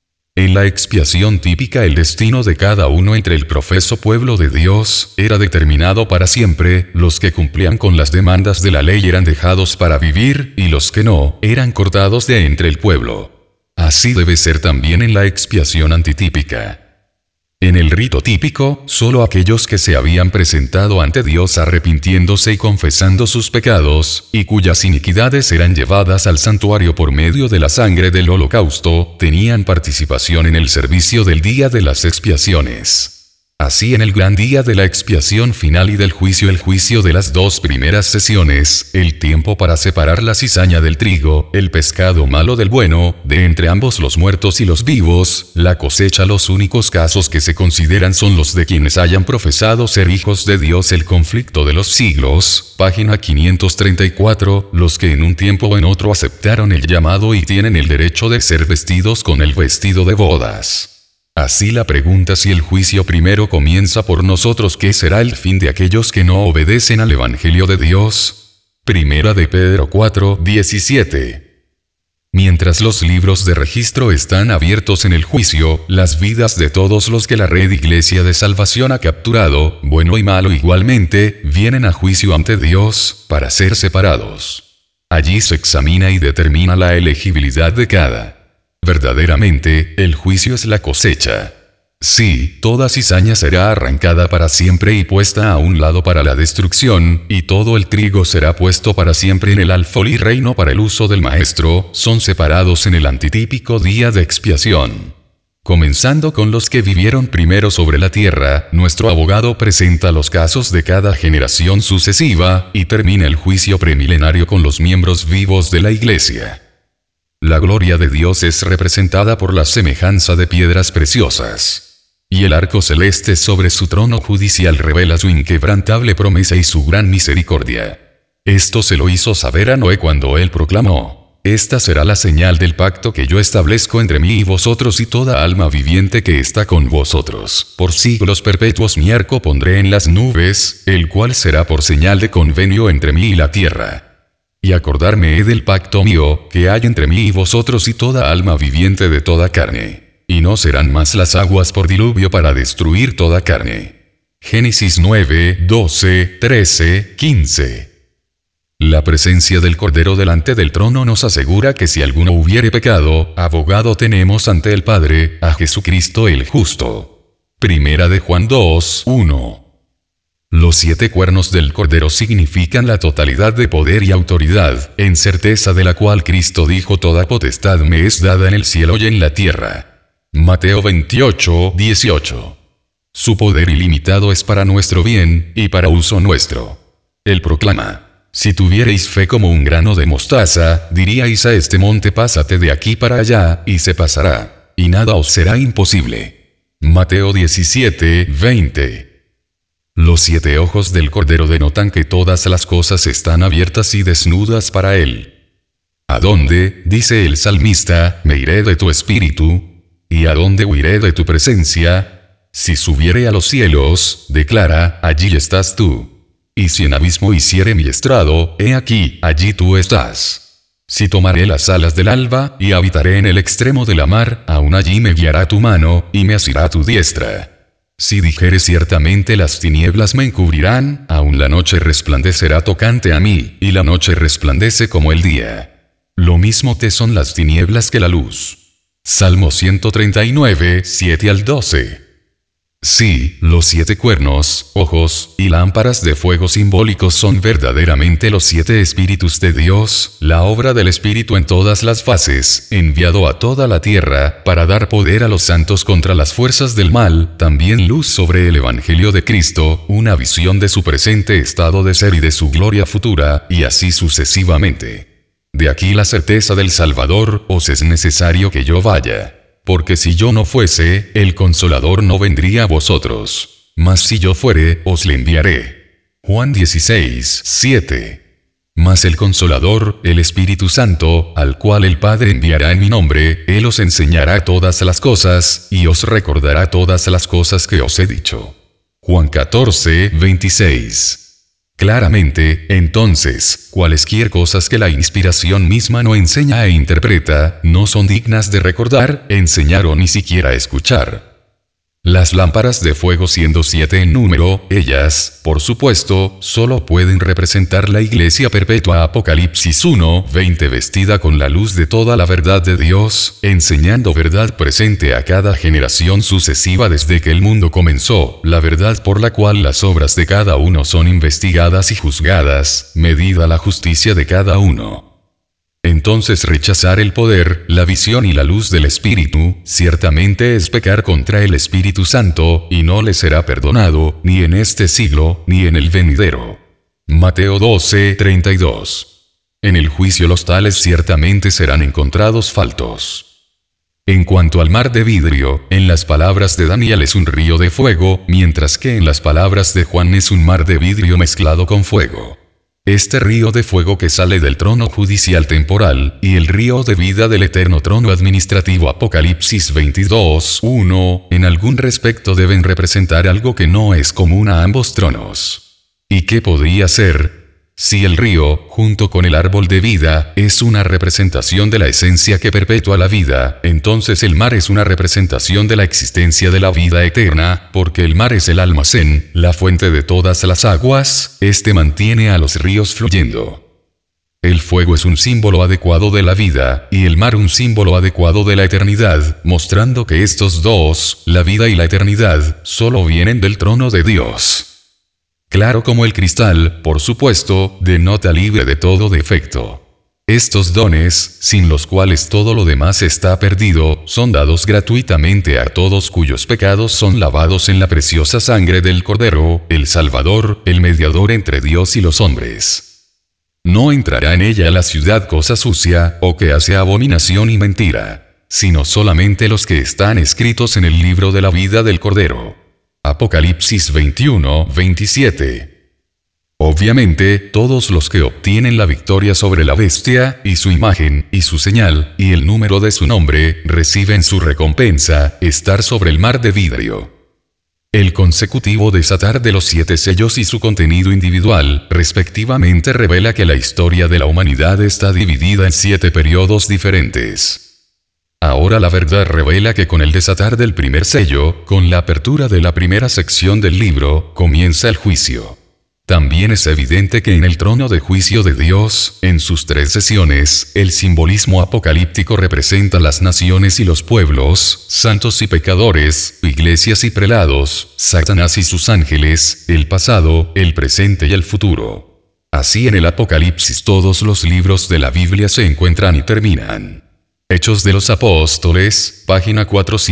En la expiación típica el destino de cada uno entre el profeso pueblo de Dios era determinado para siempre, los que cumplían con las demandas de la ley eran dejados para vivir, y los que no, eran cortados de entre el pueblo. Así debe ser también en la expiación antitípica. En el rito típico, solo aquellos que se habían presentado ante Dios arrepintiéndose y confesando sus pecados, y cuyas iniquidades eran llevadas al santuario por medio de la sangre del holocausto, tenían participación en el servicio del día de las expiaciones. Así en el gran día de la expiación final y del juicio, el juicio de las dos primeras sesiones, el tiempo para separar la cizaña del trigo, el pescado malo del bueno, de entre ambos los muertos y los vivos, la cosecha. Los únicos casos que se consideran son los de quienes hayan profesado ser hijos de Dios, el conflicto de los siglos, página 534, los que en un tiempo o en otro aceptaron el llamado y tienen el derecho de ser vestidos con el vestido de bodas. Así la pregunta si el juicio primero comienza por nosotros, ¿qué será el fin de aquellos que no obedecen al Evangelio de Dios? Primera de Pedro 4:17. Mientras los libros de registro están abiertos en el juicio, las vidas de todos los que la red Iglesia de Salvación ha capturado, bueno y malo igualmente, vienen a juicio ante Dios, para ser separados. Allí se examina y determina la elegibilidad de cada. Verdaderamente, el juicio es la cosecha. Sí, toda cizaña será arrancada para siempre y puesta a un lado para la destrucción, y todo el trigo será puesto para siempre en el alfolí reino para el uso del maestro, son separados en el antitípico día de expiación. Comenzando con los que vivieron primero sobre la tierra, nuestro abogado presenta los casos de cada generación sucesiva, y termina el juicio premilenario con los miembros vivos de la Iglesia. La gloria de Dios es representada por la semejanza de piedras preciosas. Y el arco celeste sobre su trono judicial revela su inquebrantable promesa y su gran misericordia. Esto se lo hizo saber a Noé cuando él proclamó: esta será la señal del pacto que yo establezco entre mí y vosotros y toda alma viviente que está con vosotros. Por siglos perpetuos mi arco pondré en las nubes, el cual será por señal de convenio entre mí y la tierra. Y acordarme he del pacto mío, que hay entre mí y vosotros y toda alma viviente de toda carne. Y no serán más las aguas por diluvio para destruir toda carne. Génesis 9, 12, 13, 15. La presencia del Cordero delante del trono nos asegura que si alguno hubiere pecado, abogado tenemos ante el Padre, a Jesucristo el justo. Primera de Juan 2, 1. Los 7 cuernos del Cordero significan la totalidad de poder y autoridad, en certeza de la cual Cristo dijo: toda potestad me es dada en el cielo y en la tierra. Mateo 28, 18. Su poder ilimitado es para nuestro bien, y para uso nuestro. Él proclama: si tuvierais fe como un grano de mostaza, diríais a este monte: pásate de aquí para allá, y se pasará, y nada os será imposible. Mateo 17, 20. Los 7 ojos del Cordero denotan que todas las cosas están abiertas y desnudas para él. ¿A dónde, dice el salmista, me iré de tu espíritu? ¿Y a dónde huiré de tu presencia? Si subiere a los cielos, declara, allí estás tú. Y si en abismo hiciere mi estrado, he aquí, allí tú estás. Si tomaré las alas del alba, y habitaré en el extremo de la mar, aún allí me guiará tu mano, y me asirá tu diestra. Si dijere ciertamente las tinieblas me encubrirán, aún la noche resplandecerá tocante a mí, y la noche resplandece como el día. Lo mismo te son las tinieblas que la luz. Salmo 139, 7 al 12. Sí, los 7 cuernos, ojos, y lámparas de fuego simbólicos son verdaderamente los 7 espíritus de Dios, la obra del Espíritu en todas las fases, enviado a toda la tierra, para dar poder a los santos contra las fuerzas del mal, también luz sobre el Evangelio de Cristo, una visión de su presente estado de ser y de su gloria futura, y así sucesivamente. De aquí la certeza del Salvador: os es necesario que yo vaya. Porque si yo no fuese, el Consolador no vendría a vosotros. Mas si yo fuere, os le enviaré. Juan 16, 7. Mas el Consolador, el Espíritu Santo, al cual el Padre enviará en mi nombre, Él os enseñará todas las cosas, y os recordará todas las cosas que os he dicho. Juan 14, 26. Claramente, entonces, cualesquier cosas que la inspiración misma no enseña e interpreta, no son dignas de recordar, enseñar o ni siquiera escuchar. Las lámparas de fuego siendo 7 en número, ellas, por supuesto, solo pueden representar la iglesia perpetua. Apocalipsis 1, 20 vestida con la luz de toda la verdad de Dios, enseñando verdad presente a cada generación sucesiva desde que el mundo comenzó, la verdad por la cual las obras de cada uno son investigadas y juzgadas, medida la justicia de cada uno. Entonces rechazar el poder, la visión y la luz del Espíritu, ciertamente es pecar contra el Espíritu Santo, y no le será perdonado, ni en este siglo, ni en el venidero. Mateo 12, 32. En el juicio los tales ciertamente serán encontrados faltos. En cuanto al mar de vidrio, en las palabras de Daniel es un río de fuego, mientras que en las palabras de Juan es un mar de vidrio mezclado con fuego. Este río de fuego que sale del trono judicial temporal, y el río de vida del eterno trono administrativo Apocalipsis 22:1, en algún respecto deben representar algo que no es común a ambos tronos. ¿Y qué podría ser? Si el río, junto con el árbol de vida, es una representación de la esencia que perpetúa la vida, entonces el mar es una representación de la existencia de la vida eterna, porque el mar es el almacén, la fuente de todas las aguas, este mantiene a los ríos fluyendo. El fuego es un símbolo adecuado de la vida, y el mar un símbolo adecuado de la eternidad, mostrando que estos dos, la vida y la eternidad, solo vienen del trono de Dios. Claro como el cristal, por supuesto, denota libre de todo defecto. Estos dones, sin los cuales todo lo demás está perdido, son dados gratuitamente a todos cuyos pecados son lavados en la preciosa sangre del Cordero, el Salvador, el mediador entre Dios y los hombres. No entrará en ella la ciudad cosa sucia, o que hace abominación y mentira, sino solamente los que están escritos en el libro de la vida del Cordero. Apocalipsis 21:27. Obviamente, todos los que obtienen la victoria sobre la bestia, y su imagen, y su señal, y el número de su nombre, reciben su recompensa, estar sobre el mar de vidrio. El consecutivo desatar de los 7 sellos y su contenido individual, respectivamente, revela que la historia de la humanidad está dividida en 7 periodos diferentes. Ahora la verdad revela que con el desatar del primer sello, con la apertura de la primera sección del libro, comienza el juicio. También es evidente que en el trono de juicio de Dios, en sus 3 sesiones, el simbolismo apocalíptico representa las naciones y los pueblos, santos y pecadores, iglesias y prelados, Satanás y sus ángeles, el pasado, el presente y el futuro. Así en el Apocalipsis todos los libros de la Biblia se encuentran y terminan. Hechos de los Apóstoles, página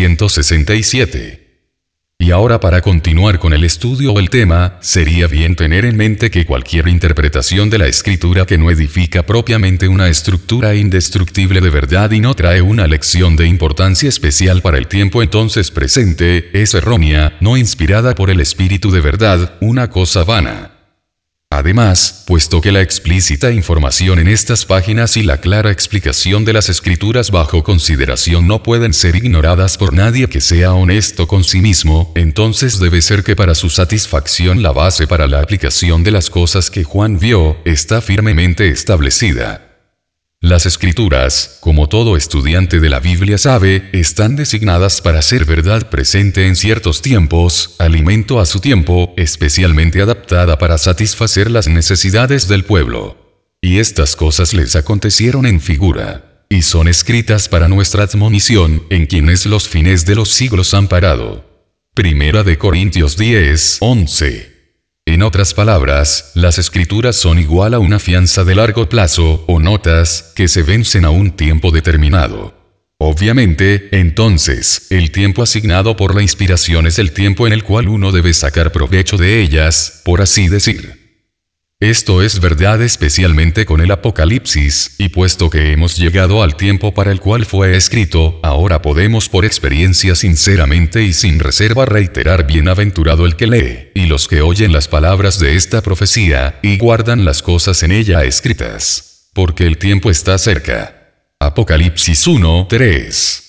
467. Y ahora para continuar con el estudio o el tema, sería bien tener en mente que cualquier interpretación de la escritura que no edifica propiamente una estructura indestructible de verdad y no trae una lección de importancia especial para el tiempo entonces presente, es errónea, no inspirada por el Espíritu de verdad, una cosa vana. Además, puesto que la explícita información en estas páginas y la clara explicación de las escrituras bajo consideración no pueden ser ignoradas por nadie que sea honesto con sí mismo, entonces debe ser que para su satisfacción la base para la aplicación de las cosas que Juan vio, está firmemente establecida. Las escrituras, como todo estudiante de la Biblia sabe, están designadas para ser verdad presente en ciertos tiempos, alimento a su tiempo, especialmente adaptada para satisfacer las necesidades del pueblo. Y estas cosas les acontecieron en figura, y son escritas para nuestra admonición, en quienes los fines de los siglos han parado. Primera de Corintios 10:11. En otras palabras, las escrituras son igual a una fianza de largo plazo, o notas, que se vencen a un tiempo determinado. Obviamente, entonces, el tiempo asignado por la inspiración es el tiempo en el cual uno debe sacar provecho de ellas, por así decir. Esto es verdad especialmente con el Apocalipsis, y puesto que hemos llegado al tiempo para el cual fue escrito, ahora podemos por experiencia sinceramente y sin reserva reiterar: bienaventurado el que lee, y los que oyen las palabras de esta profecía, y guardan las cosas en ella escritas. Porque el tiempo está cerca. Apocalipsis 1:3.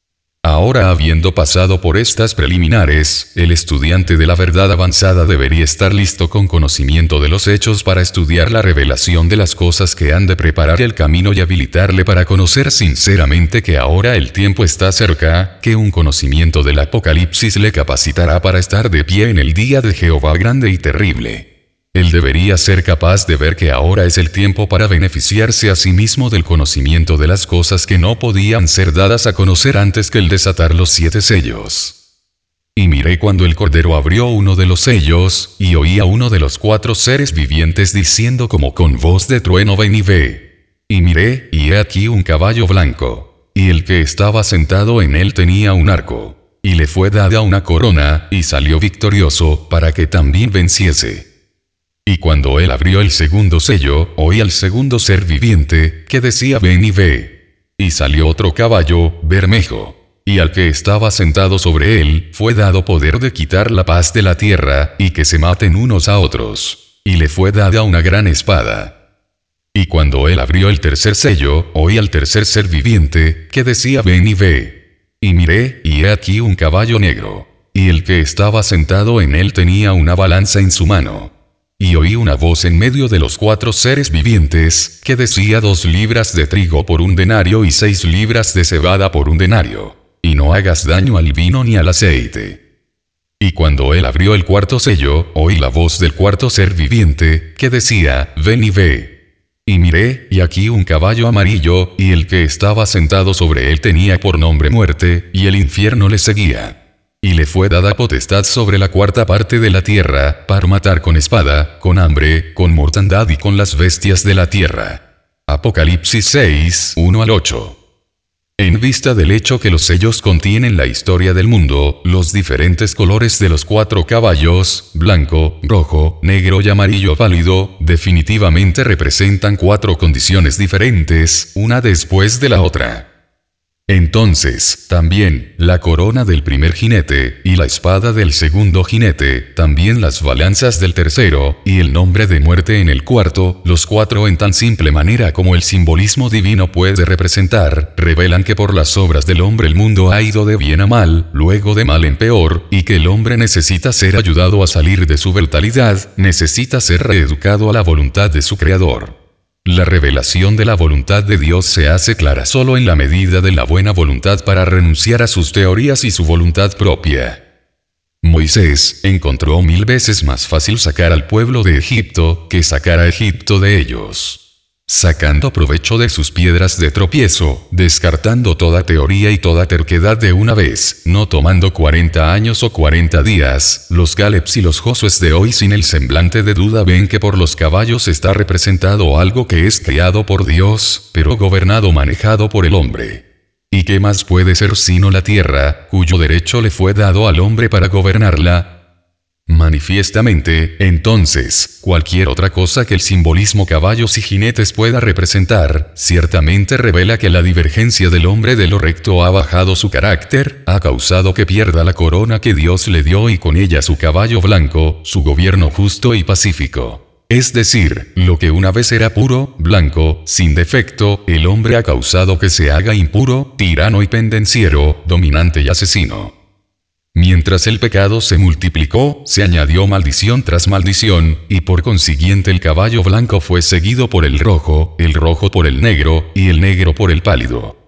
Ahora, habiendo pasado por estas preliminares, el estudiante de la verdad avanzada debería estar listo con conocimiento de los hechos para estudiar la revelación de las cosas que han de preparar el camino y habilitarle para conocer sinceramente que ahora el tiempo está cerca, que un conocimiento del Apocalipsis le capacitará para estar de pie en el día de Jehová grande y terrible. Él debería ser capaz de ver que ahora es el tiempo para beneficiarse a sí mismo del conocimiento de las cosas que no podían ser dadas a conocer antes que el desatar los 7 sellos. Y miré cuando el Cordero abrió uno de los sellos, y oí a uno de los 4 seres vivientes diciendo como con voz de trueno: ven y ve. Y miré, y he aquí un caballo blanco, y el que estaba sentado en él tenía un arco, y le fue dada una corona, y salió victorioso, para que también venciese. Y cuando él abrió el segundo sello, oí al segundo ser viviente, que decía: ven y ve. Y salió otro caballo, bermejo. Y al que estaba sentado sobre él, fue dado poder de quitar la paz de la tierra, y que se maten unos a otros. y le fue dada una gran espada. Y cuando él abrió el tercer sello, oí al tercer ser viviente, que decía: ven y ve. Y miré, y he aquí un caballo negro. Y el que estaba sentado en él tenía una balanza en su mano. Y oí una voz en medio de los 4 seres vivientes, que decía: 2 libras de trigo por 1 denario y 6 libras de cebada por 1 denario. Y no hagas daño al vino ni al aceite. Y cuando él abrió el cuarto sello, oí la voz del cuarto ser viviente, que decía: ven y ve. Y miré, y aquí un caballo amarillo, y el que estaba sentado sobre él tenía por nombre Muerte, y el infierno le seguía. Y le fue dada potestad sobre la 4ª parte de la tierra, para matar con espada, con hambre, con mortandad y con las bestias de la tierra. Apocalipsis 6, 1 al 8. En vista del hecho que los sellos contienen la historia del mundo, los diferentes colores de los 4 caballos, blanco, rojo, negro y amarillo pálido, definitivamente representan 4 condiciones diferentes, una después de la otra. Entonces, también, la corona del primer jinete, y la espada del segundo jinete, también las balanzas del tercero, y el nombre de muerte en el cuarto, los 4 en tan simple manera como el simbolismo divino puede representar, revelan que por las obras del hombre el mundo ha ido de bien a mal, luego de mal en peor, y que el hombre necesita ser ayudado a salir de su brutalidad, necesita ser reeducado a la voluntad de su Creador. La revelación de la voluntad de Dios se hace clara solo en la medida de la buena voluntad para renunciar a sus teorías y su voluntad propia. Moisés encontró 1000 veces más fácil sacar al pueblo de Egipto que sacar a Egipto de ellos. Sacando provecho de sus piedras de tropiezo, descartando toda teoría y toda terquedad de una vez, no tomando 40 años o 40 días, los Calebs y los Josués de hoy sin el semblante de duda ven que por los caballos está representado algo que es creado por Dios, pero gobernado manejado por el hombre. ¿Y qué más puede ser sino la tierra, cuyo derecho le fue dado al hombre para gobernarla? Manifiestamente, entonces, cualquier otra cosa que el simbolismo caballos y jinetes pueda representar, ciertamente revela que la divergencia del hombre de lo recto ha bajado su carácter, ha causado que pierda la corona que Dios le dio y con ella su caballo blanco, su gobierno justo y pacífico. Es decir, lo que una vez era puro, blanco, sin defecto, el hombre ha causado que se haga impuro, tirano y pendenciero, dominante y asesino. Mientras el pecado se multiplicó, se añadió maldición tras maldición, y por consiguiente el caballo blanco fue seguido por el rojo por el negro, y el negro por el pálido.